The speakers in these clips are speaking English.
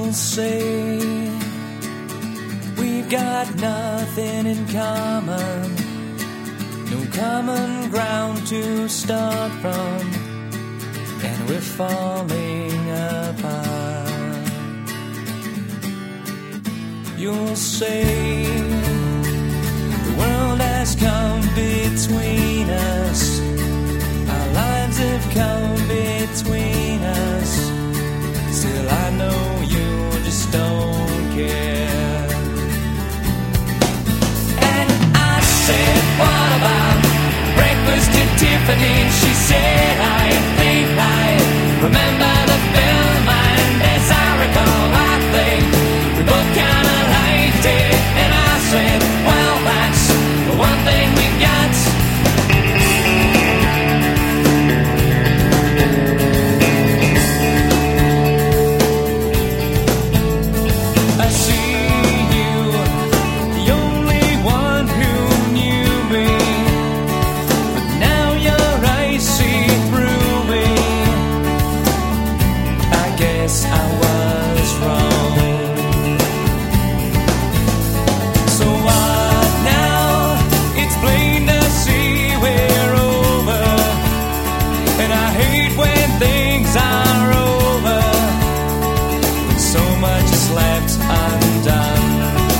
say we've got nothing in common, no common ground to start from, and we're falling apart. You'll say the world has come between us, our lives have come between us. Still I know you just don't care. And I said, what about breakfast at Tiffany's? She said, I think I remember the film, and as I recall, I think we both kinda liked it. And I said, well, that's the one thing we got. I see you, the only one who knew me, but now your eyes see through me. I guess I was wrong. So what now? It's plain to see we're over, and I hate when things are over, when so much is left undone.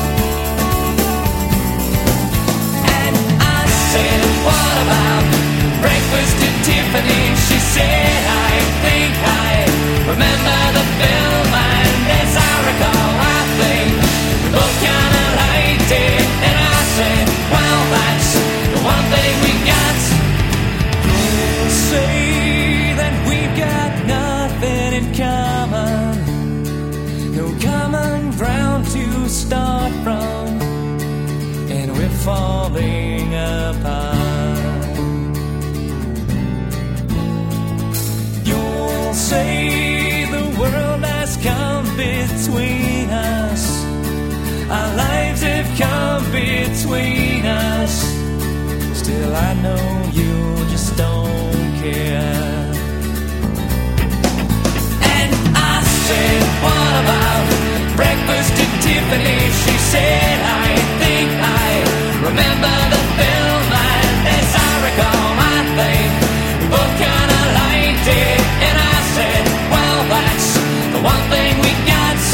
And I said, what about breakfast at Tiffany's? She said, I think I remember the film, and as I recall, I think we both kinda liked it. And I said, well, that's the one thing we got. You'll say that we've got nothing in common, no common ground to start from, and we're falling apart. You'll say the world has come between us, our lives have come between us. Still I know you just don't care. And I said, what about breakfast at Tiffany's? She said, I think I remember the film, and as I recall, I think we both kinda liked it. And I said, well, that's the one thing we got.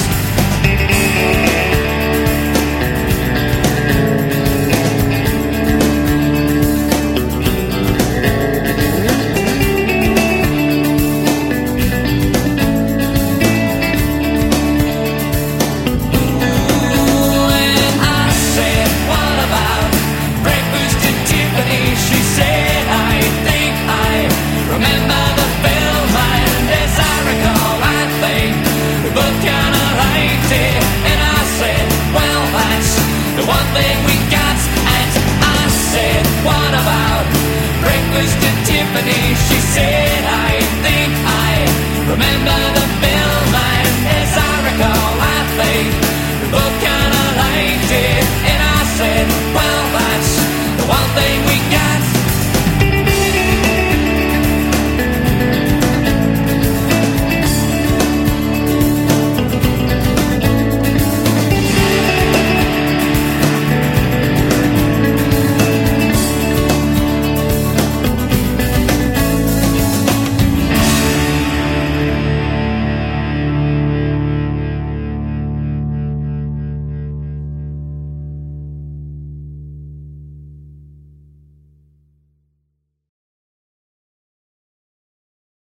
One thing we got, and I said, what about breakfast at Tiffany's? She said, I think I remember the film, and as I recall, I think we both kinda liked it. And I said, well, that's the one thing we got.